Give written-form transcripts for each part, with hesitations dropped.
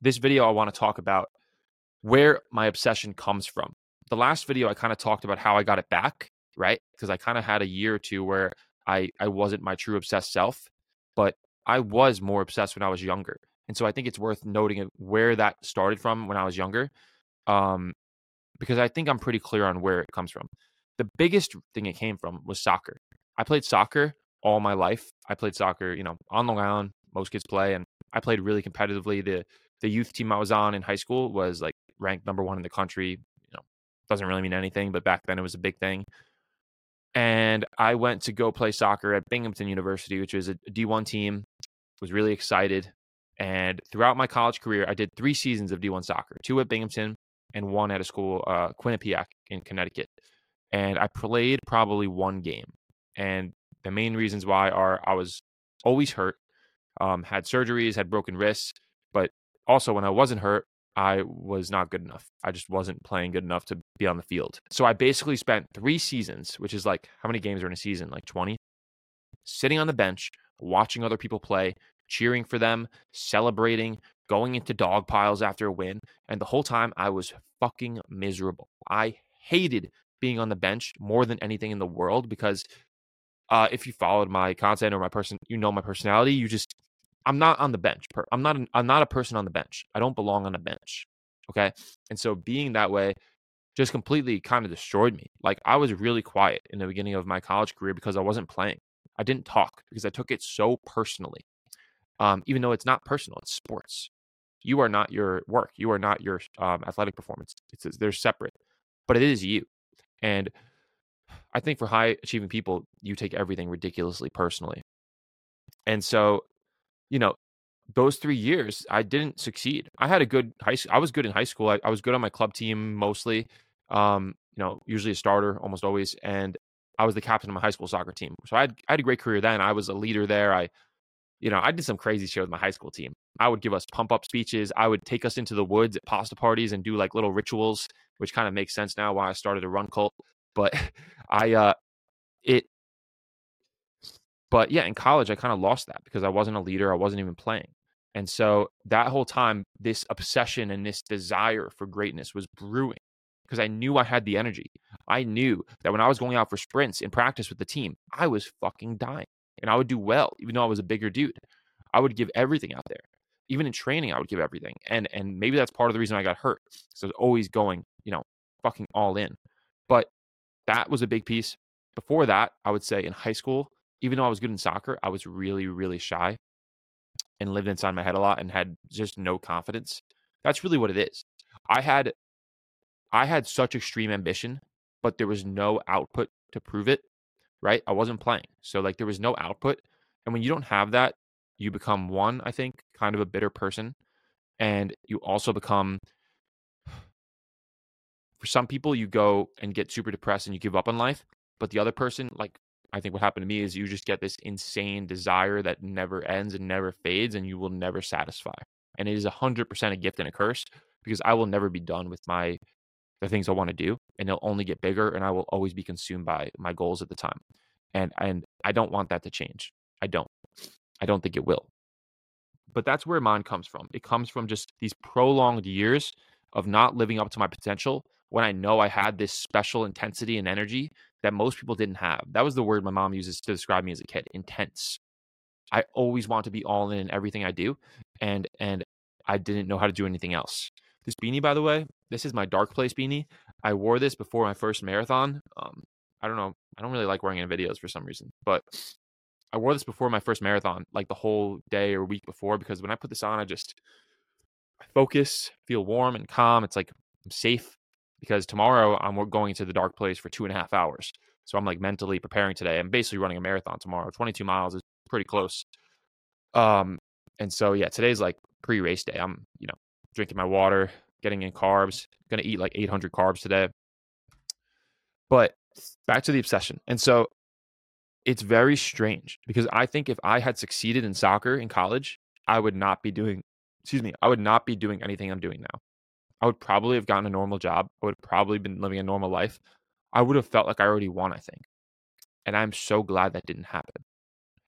this video, I want to talk about where my obsession comes from. The last video, I kind of talked about how I got it back, right? Because I kind of had a year or two where I wasn't my true obsessed self, but I was more obsessed when I was younger. And so I think it's worth noting where that started from when I was younger, because I think I'm pretty clear on where it comes from. The biggest thing it came from was soccer. I played soccer all my life. I played soccer, on Long Island. Most kids play, and I played really competitively. The youth team I was on in high school was like ranked number 1 in the country. Doesn't really mean anything, but back then it was a big thing. And I went to go play soccer at Binghamton University, which was a D1 team. Was really excited. And throughout my college career, I did 3 seasons of D1 soccer, 2 at Binghamton and 1 at a school, Quinnipiac in Connecticut. And I played probably 1 game. And the main reasons why are I was always hurt, had surgeries, had broken wrists. But also when I wasn't hurt, I was not good enough. I just wasn't playing good enough to be on the field. So I basically spent 3 seasons, which is like, how many games are in a season? Like 20? Sitting on the bench, watching other people play, cheering for them, celebrating, going into dog piles after a win. And the whole time I was fucking miserable. I hated being on the bench more than anything in the world because if you followed my content or my personality, I'm not on the bench. I'm not a person on the bench. I don't belong on the bench. Okay. And so being that way just completely kind of destroyed me. Like I was really quiet in the beginning of my college career because I wasn't playing. I didn't talk because I took it so personally. Even though it's not personal, it's sports. You are not your work. You are not your athletic performance. They're separate, but it is you. And I think for high achieving people, you take everything ridiculously personally. And so, those 3 years, I didn't succeed. I had a good I was good in high school. I was good on my club team mostly. Usually a starter, almost always. And I was the captain of my high school soccer team. So I had a great career then. I was a leader there. I did some crazy shit with my high school team. I would give us pump up speeches. I would take us into the woods at pasta parties and do like little rituals, which kind of makes sense now why I started a run cult. But But yeah, in college, I kind of lost that because I wasn't a leader. I wasn't even playing. And so that whole time, this obsession and this desire for greatness was brewing because I knew I had the energy. I knew that when I was going out for sprints in practice with the team, I was fucking dying and I would do well, even though I was a bigger dude. I would give everything out there. Even in training, I would give everything. And maybe that's part of the reason I got hurt. So I was always going, fucking all in. But that was a big piece. Before that, I would say in high school, even though I was good in soccer, I was really, really shy and lived inside my head a lot and had just no confidence. That's really what it is. I had such extreme ambition, but there was no output to prove it, right? I wasn't playing. So like there was no output. And when you don't have that, you become one, I think, kind of a bitter person. And you also become, for some people, you go and get super depressed and you give up on life. But the other person, like I think what happened to me is you just get this insane desire that never ends and never fades and you will never satisfy. And it is 100% a gift and a curse because I will never be done with the things I want to do and they'll only get bigger and I will always be consumed by my goals at the time. And I don't want that to change. I don't think it will. But that's where mine comes from. It comes from just these prolonged years of not living up to my potential when I know I had this special intensity and energy that most people didn't have. That was the word my mom uses to describe me as a kid, intense. I always want to be all in everything I do, and I didn't know how to do anything else. This beanie, by the way, this is my Dark Place beanie. I wore this before my first marathon. I don't know. I don't really like wearing it in videos for some reason, but I wore this before my first marathon, like the whole day or week before, because when I put this on, I focus, feel warm and calm. It's like I'm safe because tomorrow I'm going to the Dark Place for 2.5 hours. So I'm like mentally preparing today. I'm basically running a marathon tomorrow. 22 miles is pretty close. And so, yeah, today's like pre-race day. I'm, drinking my water, getting in carbs, going to eat like 800 carbs today. But back to the obsession. And so it's very strange because I think if I had succeeded in soccer in college, I would not be doing anything I'm doing now. I would probably have gotten a normal job. I would have probably been living a normal life. I would have felt like I already won, I think. And I'm so glad that didn't happen.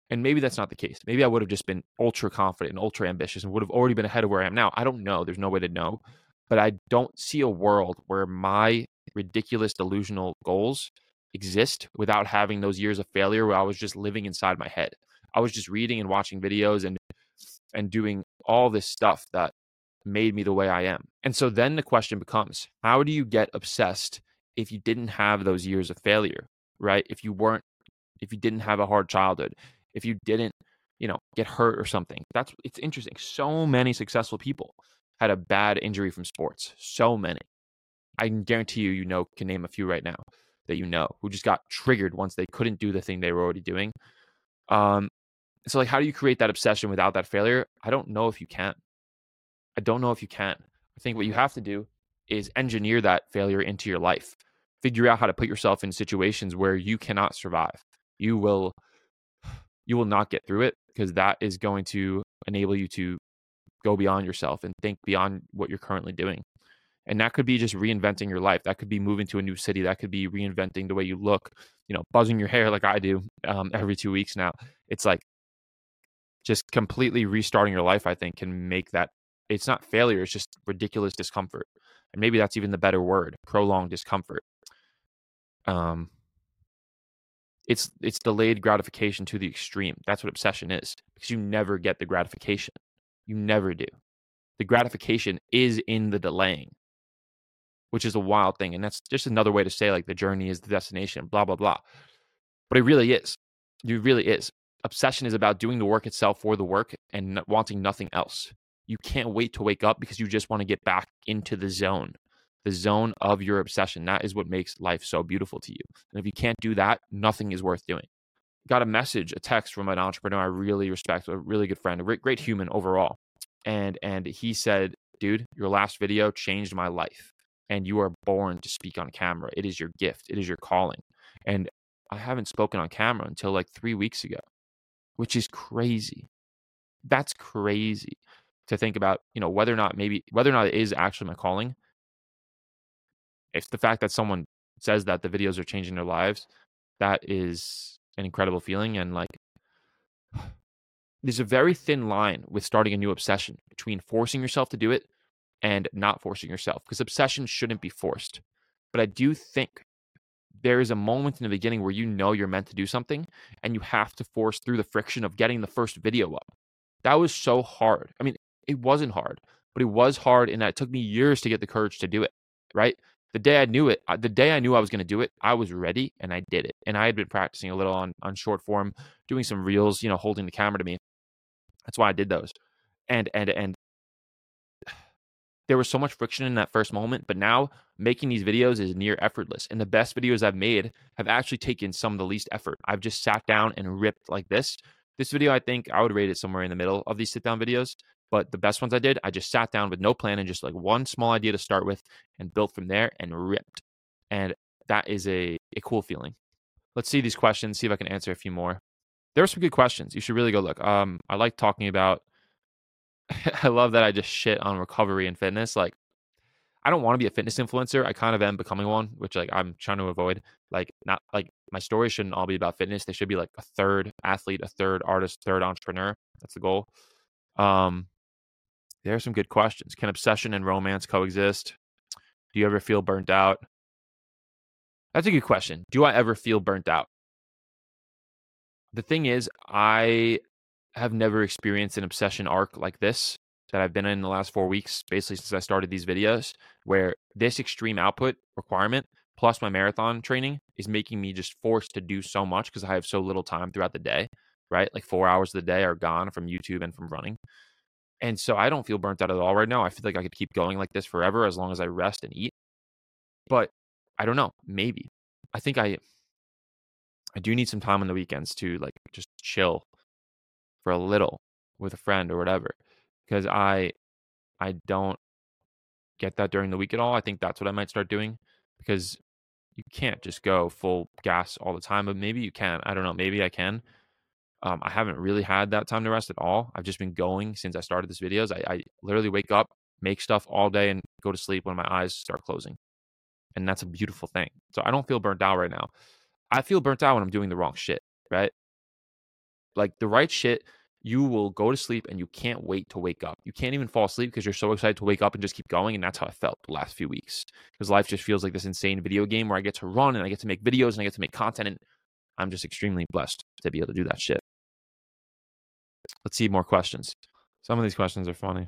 And maybe that's not the case. Maybe I would have just been ultra confident and ultra ambitious and would have already been ahead of where I am now. I don't know. There's no way to know. But I don't see a world where my ridiculous delusional goals exist without having those years of failure where I was just living inside my head. I was just reading and watching videos and doing all this stuff that made me the way I am. And so then the question becomes, how do you get obsessed if you didn't have those years of failure, right? If you didn't have a hard childhood, if you didn't, get hurt or something. It's interesting. So many successful people had a bad injury from sports. So many. I can guarantee you can name a few right now that who just got triggered once they couldn't do the thing they were already doing. So like, how do you create that obsession without that failure? I don't know if you can. I don't know if you can. I think what you have to do is engineer that failure into your life. Figure out how to put yourself in situations where you cannot survive. You will not get through it, because that is going to enable you to go beyond yourself and think beyond what you're currently doing. And that could be just reinventing your life. That could be moving to a new city. That could be reinventing the way you look, buzzing your hair like I do every 2 weeks now. It's like just completely restarting your life, I think, can make that. It's not failure. It's just ridiculous discomfort. And maybe that's even the better word, prolonged discomfort. It's delayed gratification to the extreme. That's what obsession is, because you never get the gratification. You never do. The gratification is in the delaying, which is a wild thing. And that's just another way to say like the journey is the destination, blah, blah, blah. But it really is. It really is. Obsession is about doing the work itself for the work and wanting nothing else. You can't wait to wake up because you just want to get back into the zone of your obsession. That is what makes life so beautiful to you. And if you can't do that, nothing is worth doing. Got a text from an entrepreneur I really respect, a really good friend, a great human overall. And he said, dude, your last video changed my life. And you are born to speak on camera. It is your gift. It is your calling. And I haven't spoken on camera until like 3 weeks ago, which is crazy. That's crazy to think about, whether or not it is actually my calling. If the fact that someone says that the videos are changing their lives, that is an incredible feeling. And like, there's a very thin line with starting a new obsession between forcing yourself to do it and not forcing yourself, because obsession shouldn't be forced. But I do think there is a moment in the beginning where you're meant to do something and you have to force through the friction of getting the first video up. That was so hard. I mean, it wasn't hard, but it was hard, and it took me years to get the courage to do it, right? The day I knew I was going to do it, I was ready and I did it. And I had been practicing a little on short form, doing some reels, holding the camera to me. That's why I did those. And there was so much friction in that first moment, but now making these videos is near effortless. And the best videos I've made have actually taken some of the least effort. I've just sat down and ripped like this. This video, I think I would rate it somewhere in the middle of these sit down videos. But the best ones I did, I just sat down with no plan and just like one small idea to start with and built from there and ripped. And that is a cool feeling. Let's see these questions, see if I can answer a few more. There are some good questions. You should really go look. I like talking about, I love that I just shit on recovery and fitness. Like, I don't want to be a fitness influencer. I kind of am becoming one, which like I'm trying to avoid. Like, not like my story shouldn't all be about fitness. They should be like a third athlete, a third artist, third entrepreneur. That's the goal. There are some good questions. Can obsession and romance coexist? Do you ever feel burnt out? That's a good question. Do I ever feel burnt out? The thing is, I have never experienced an obsession arc like this that I've been in the last 4 weeks, basically since I started these videos, where this extreme output requirement plus my marathon training is making me just forced to do so much because I have so little time throughout the day, right? Like 4 hours of the day are gone from YouTube and from running. And so I don't feel burnt out at all right now. I feel like I could keep going like this forever as long as I rest and eat. But I don't know, maybe. I think I do need some time on the weekends to like just chill for a little with a friend or whatever, because I don't get that during the week at all. I think that's what I might start doing, because you can't just go full gas all the time, but maybe you can. I don't know. Maybe I can. I haven't really had that time to rest at all. I've just been going since I started this videos. I literally wake up, make stuff all day, and go to sleep when my eyes start closing. And that's a beautiful thing. So I don't feel burnt out right now. I feel burnt out when I'm doing the wrong shit, right? Like the right shit, you will go to sleep and you can't wait to wake up. You can't even fall asleep because you're so excited to wake up and just keep going. And that's how I felt the last few weeks, because life just feels like this insane video game where I get to run and I get to make videos and I get to make content. And I'm just extremely blessed to be able to do that shit. Let's see more questions. Some of these questions are funny.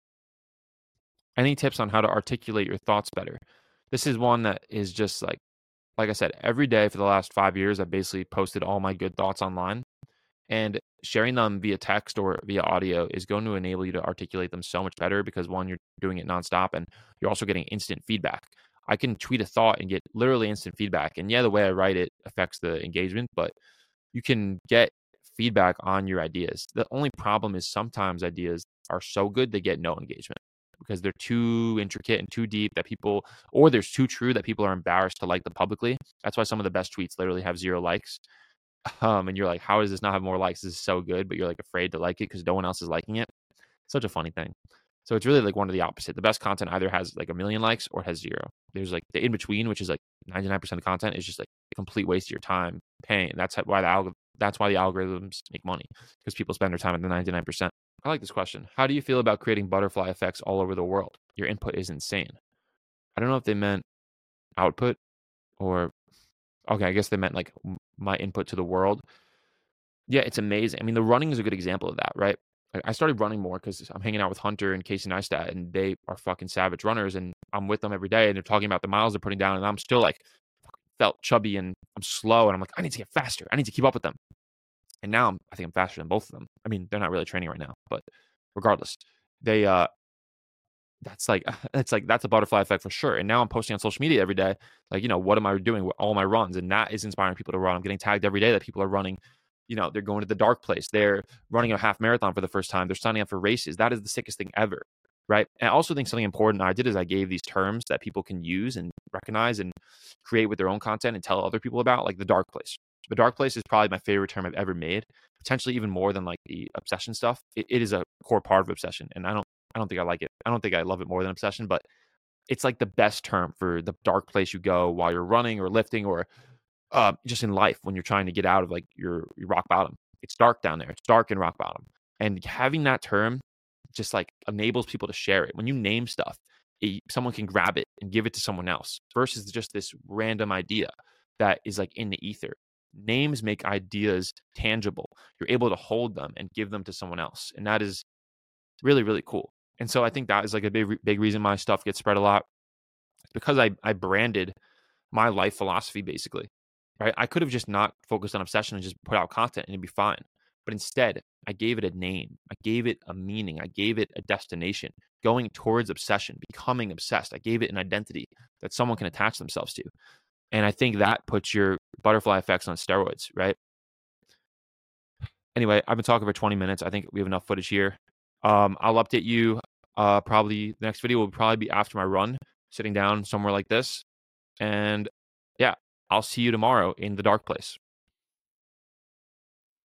Any tips on how to articulate your thoughts better? This is one that is just like I said, every day for the last 5 years, I basically posted all my good thoughts online. And sharing them via text or via audio is going to enable you to articulate them so much better because one, you're doing it nonstop and you're also getting instant feedback. I can tweet a thought and get literally instant feedback. And yeah, the way I write it affects the engagement, but you can get feedback on your ideas. The only problem is sometimes ideas are so good they get no engagement because they're too intricate and too deep that people, or there's too true that people are embarrassed to like them publicly. That's why some of the best tweets literally have 0 likes. And you're like, how does this not have more likes? This is so good, but you're like afraid to like it because no one else is liking it. Such a funny thing. So it's really like one of the opposite. The best content either has like 1 million likes or it has 0. There's like the in between, which is like 99% of content is just like a complete waste of your time paying. That's why the algorithms make money, because people spend their time at the 99%. I like this question. How do you feel about creating butterfly effects all over the world? Your input is insane. I don't know if they meant output or okay, I guess they meant like my input to the world. Yeah, it's amazing. I mean, the running is a good example of that, right? Like, I started running more because I'm hanging out with Hunter and Casey Neistat, and they are fucking savage runners, and I'm with them every day, and they're talking about the miles they're putting down, and I'm still like felt chubby and I'm slow, and I'm like, I need to get faster. I need to keep up with them. And now I think I'm faster than both of them. I mean, they're not really training right now, but regardless, they that's like that's a butterfly effect for sure. And now I'm posting on social media every day, like, what am I doing with all my runs? And that is inspiring people to run. I'm getting tagged every day that people are running. They're going to the dark place. They're running a half marathon for the first time. They're signing up for races. That is the sickest thing ever, right? And I also think something important I did is I gave these terms that people can use and recognize and create with their own content and tell other people about, like the dark place. The dark place is probably my favorite term I've ever made, potentially even more than like the obsession stuff. It is a core part of obsession, and I don't think I like it. I don't think I love it more than obsession, but it's like the best term for the dark place you go while you're running or lifting or just in life when you're trying to get out of like your rock bottom. It's dark down there. It's dark in rock bottom. And having that term just like enables people to share it. When you name stuff, someone can grab it and give it to someone else versus just this random idea that is like in the ether. Names make ideas tangible. You're able to hold them and give them to someone else. And that is really, really cool. And so I think that is like a big reason my stuff gets spread a lot. It's because I branded my life philosophy basically, right? I could have just not focused on obsession and just put out content and it'd be fine. But instead, I gave it a name. I gave it a meaning. I gave it a destination, going towards obsession, becoming obsessed. I gave it an identity that someone can attach themselves to. And I think that puts your butterfly effects on steroids, right? Anyway, I've been talking for 20 minutes. I think we have enough footage here. I'll update you. Probably the next video will probably be after my run, sitting down somewhere like this. And yeah, I'll see you tomorrow in the dark place.